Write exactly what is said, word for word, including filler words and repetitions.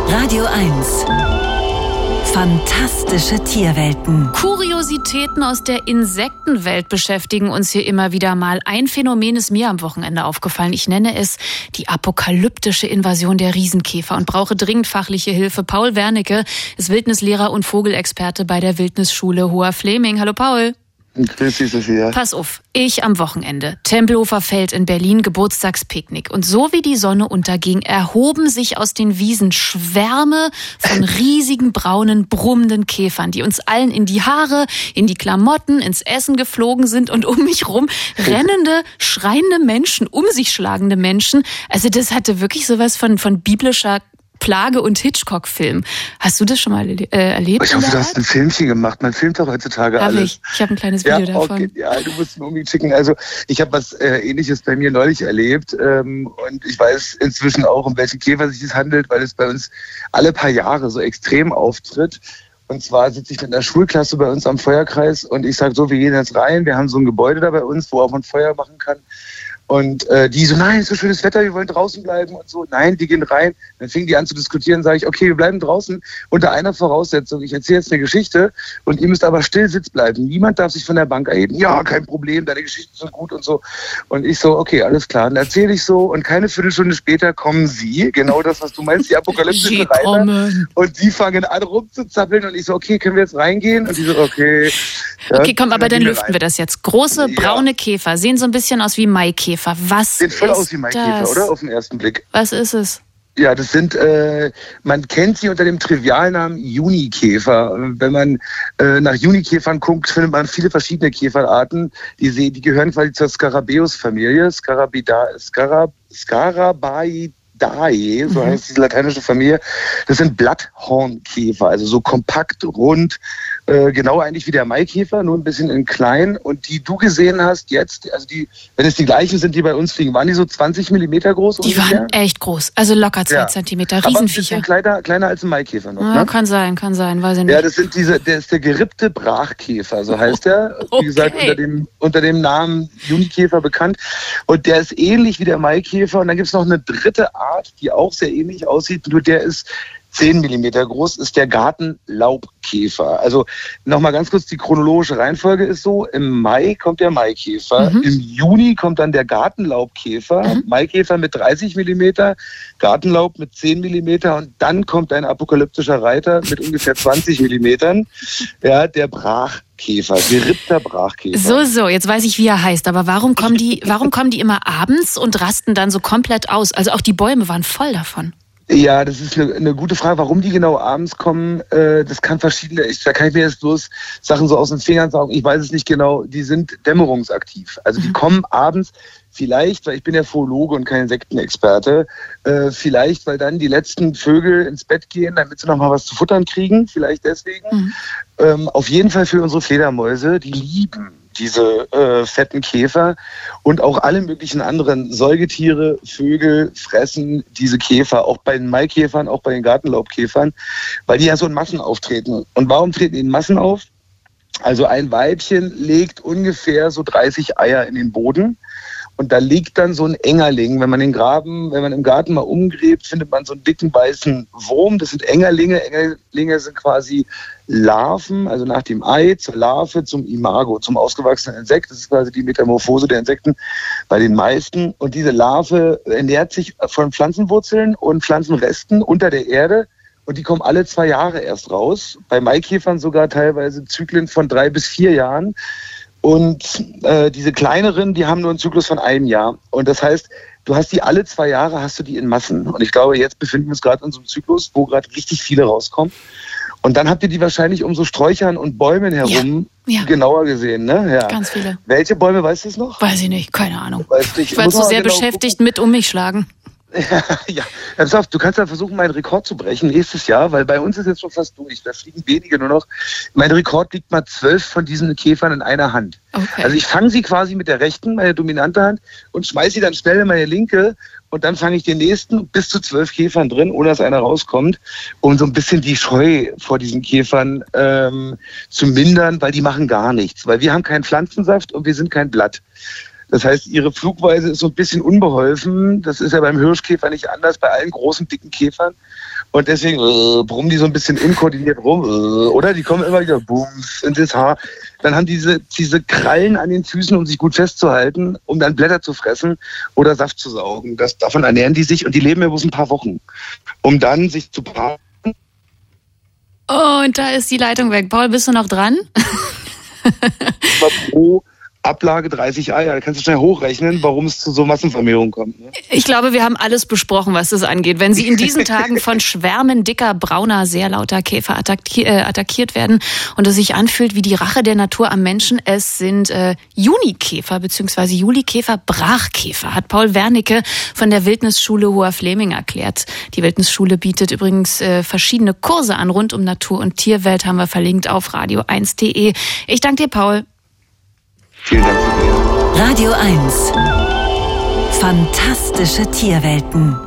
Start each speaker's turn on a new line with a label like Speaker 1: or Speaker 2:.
Speaker 1: Radio eins. Fantastische Tierwelten.
Speaker 2: Kuriositäten aus der Insektenwelt beschäftigen uns hier immer wieder mal. Ein Phänomen ist mir am Wochenende aufgefallen. Ich nenne es die apokalyptische Invasion der Riesenkäfer und brauche dringend fachliche Hilfe. Paul Wernicke ist Wildnislehrer und Vogelexperte bei der Wildnisschule Hoher-Fleming. Hallo Paul.
Speaker 3: Grüß dich, Sophia.
Speaker 2: Pass auf, ich am Wochenende. Tempelhofer Feld in Berlin, Geburtstagspicknick. Und so wie die Sonne unterging, erhoben sich aus den Wiesen Schwärme von riesigen, braunen, brummenden Käfern, die uns allen in die Haare, in die Klamotten, ins Essen geflogen sind und um mich rum rennende, schreiende Menschen, um sich schlagende Menschen. Also das hatte wirklich sowas von, von biblischer Plage- und Hitchcock-Film. Hast du das schon mal äh, erlebt?
Speaker 3: Ich hoffe, du hast ein Filmchen gemacht. Man filmt doch heutzutage
Speaker 2: Hab
Speaker 3: alles.
Speaker 2: Ich, ich habe ein kleines Video
Speaker 3: ja,
Speaker 2: davon.
Speaker 3: Okay. Ja, du musst mir unbedingt schicken. Also ich habe was äh, Ähnliches bei mir neulich erlebt ähm, und ich weiß inzwischen auch, um welchen Käfer sich es handelt, weil es bei uns alle paar Jahre so extrem auftritt. Und zwar sitze ich mit einer Schulklasse bei uns am Feuerkreis und ich sage so, wir gehen jetzt rein. Wir haben so ein Gebäude da bei uns, wo auch man Feuer machen kann. Und äh, die so, nein, ist so schönes Wetter, wir wollen draußen bleiben und so. Nein, die gehen rein. Dann fingen die an zu diskutieren, sage ich, okay, wir bleiben draußen unter einer Voraussetzung. Ich erzähle jetzt eine Geschichte und ihr müsst aber still Sitz bleiben. Niemand darf sich von der Bank erheben. Ja, kein Problem, deine Geschichten sind gut und so. Und ich so, okay, alles klar. Dann erzähle ich so und keine Viertelstunde später kommen sie, genau das, was du meinst, die apokalyptischen Reiter. Und die fangen an rumzuzappeln und ich so, okay, können wir jetzt reingehen? Und die so, okay.
Speaker 2: Ja, okay, komm, aber dann lüften rein. Wir das jetzt. Große, braune ja. Käfer, sehen so ein bisschen aus wie Maikäfer. Was
Speaker 3: Sieht voll
Speaker 2: ist
Speaker 3: aus wie Maikäfer,
Speaker 2: das?
Speaker 3: oder? Auf den ersten Blick.
Speaker 2: Was ist es?
Speaker 3: Ja, das sind, äh, man kennt sie unter dem Trivialnamen Junikäfer. Wenn man äh, nach Junikäfern guckt, findet man viele verschiedene Käferarten. Die, die gehören quasi zur Scarabeus-Familie. Scarabida, Scarab, Scarabai. Dae, so mhm. heißt diese lateinische Familie. Das sind Blatthornkäfer, also so kompakt, rund, äh, genau eigentlich wie der Maikäfer, nur ein bisschen in klein. Und die du gesehen hast jetzt, also die, wenn es die gleichen sind, die bei uns fliegen, waren die so zwanzig Millimeter groß?
Speaker 2: Die ungefähr? Waren echt groß, also locker zwei ja. Zentimeter, Riesenviecher.
Speaker 3: Aber ein bisschen kleiner, kleiner als ein Maikäfer noch.
Speaker 2: Ja,
Speaker 3: ne?
Speaker 2: Kann sein, kann sein, weiß ich nicht.
Speaker 3: Ja, das sind diese, der ist der gerippte Brachkäfer, so heißt er.
Speaker 2: Okay.
Speaker 3: Wie gesagt, unter dem, unter dem Namen Junikäfer bekannt. Und der ist ähnlich wie der Maikäfer. Und dann gibt es noch eine dritte Art, die auch sehr ähnlich aussieht, nur der ist zehn Millimeter groß, ist der Gartenlaubkäfer. Also nochmal ganz kurz, die chronologische Reihenfolge ist so, im Mai kommt der Maikäfer, mhm. im Juni kommt dann der Gartenlaubkäfer, mhm. Maikäfer mit dreißig Millimeter, Gartenlaub mit zehn Millimeter und dann kommt ein apokalyptischer Reiter mit ungefähr zwanzig Millimetern, ja, der Brachkäfer, gerippter Brachkäfer.
Speaker 2: So, so, jetzt weiß ich, wie er heißt, aber warum kommen die, warum kommen die immer abends und rasten dann so komplett aus? Also auch die Bäume waren voll davon.
Speaker 3: Ja, das ist eine, eine gute Frage. Warum die genau abends kommen, äh, das kann verschiedene, ich, da kann ich mir jetzt bloß Sachen so aus den Fingern sagen, ich weiß es nicht genau, die sind dämmerungsaktiv. Also die mhm. kommen abends, vielleicht, weil ich bin ja Zoologe und kein Insektenexperte, äh, vielleicht, weil dann die letzten Vögel ins Bett gehen, damit sie noch mal was zu futtern kriegen, vielleicht deswegen. Mhm. Ähm, auf jeden Fall für unsere Fledermäuse, die lieben diese äh, fetten Käfer und auch alle möglichen anderen Säugetiere, Vögel fressen diese Käfer, auch bei den Maikäfern, auch bei den Gartenlaubkäfern, weil die ja so in Massen auftreten. Und warum treten die in Massen auf? Also ein Weibchen legt ungefähr so dreißig Eier in den Boden. Und da liegt dann so ein Engerling. Wenn man den Graben, wenn man im Garten mal umgräbt, findet man so einen dicken weißen Wurm. Das sind Engerlinge. Engerlinge sind quasi Larven, also nach dem Ei zur Larve, zum Imago, zum ausgewachsenen Insekt. Das ist quasi die Metamorphose der Insekten bei den meisten. Und diese Larve ernährt sich von Pflanzenwurzeln und Pflanzenresten unter der Erde. Und die kommen alle zwei Jahre erst raus. Bei Maikäfern sogar teilweise Zyklen von drei bis vier Jahren. Und äh, diese kleineren, die haben nur einen Zyklus von einem Jahr. Und das heißt, du hast die alle zwei Jahre, hast du die in Massen. Und ich glaube, jetzt befinden wir uns gerade in so einem Zyklus, wo gerade richtig viele rauskommen. Und dann habt ihr die wahrscheinlich um so Sträuchern und Bäumen herum ja, ja. genauer gesehen, ne? Ja.
Speaker 2: Ganz viele.
Speaker 3: Welche Bäume, weißt du es noch?
Speaker 2: Weiß ich nicht, keine Ahnung.
Speaker 3: Weißt nicht.
Speaker 2: Ich war zu sehr genau beschäftigt gucken. mit um mich schlagen.
Speaker 3: Ja, ja. Pass auf, du kannst ja versuchen, meinen Rekord zu brechen nächstes Jahr, weil bei uns ist jetzt schon fast durch. Da fliegen wenige nur noch. Mein Rekord liegt mal zwölf von diesen Käfern in einer Hand. Okay. Also ich fange sie quasi mit der rechten, meine dominante Hand, und schmeiße sie dann schnell in meine linke. Und dann fange ich den nächsten bis zu zwölf Käfern drin, ohne dass einer rauskommt, um so ein bisschen die Scheu vor diesen Käfern ähm, zu mindern, weil die machen gar nichts. Weil wir haben keinen Pflanzensaft und wir sind kein Blatt. Das heißt, ihre Flugweise ist so ein bisschen unbeholfen. Das ist ja beim Hirschkäfer nicht anders, bei allen großen, dicken Käfern. Und deswegen äh, brummen die so ein bisschen unkoordiniert rum. Äh, oder die kommen immer wieder bums in das Haar. Dann haben diese, diese Krallen an den Füßen, um sich gut festzuhalten, um dann Blätter zu fressen oder Saft zu saugen. Das, davon ernähren die sich und die leben ja bloß ein paar Wochen. Um dann sich zu paaren.
Speaker 2: Oh, und da ist die Leitung weg. Paul, bist du noch dran?
Speaker 3: Pro Ablage dreißig Eier. Da kannst du schnell hochrechnen, warum es zu so Massenvermehrung kommt. Ne?
Speaker 2: Ich glaube, wir haben alles besprochen, was das angeht. Wenn Sie in diesen Tagen von Schwärmen dicker, brauner, sehr lauter Käfer attackiert, äh, attackiert werden und es sich anfühlt wie die Rache der Natur am Menschen, es sind äh, Junikäfer bzw. Julikäfer-Brachkäfer, hat Paul Wernicke von der Wildnisschule Hoher Fleming erklärt. Die Wildnisschule bietet übrigens äh, verschiedene Kurse an rund um Natur- und Tierwelt, haben wir verlinkt auf radio eins punkt de. Ich danke dir, Paul.
Speaker 3: Vielen Dank für dir.
Speaker 1: Radio eins. Fantastische Tierwelten.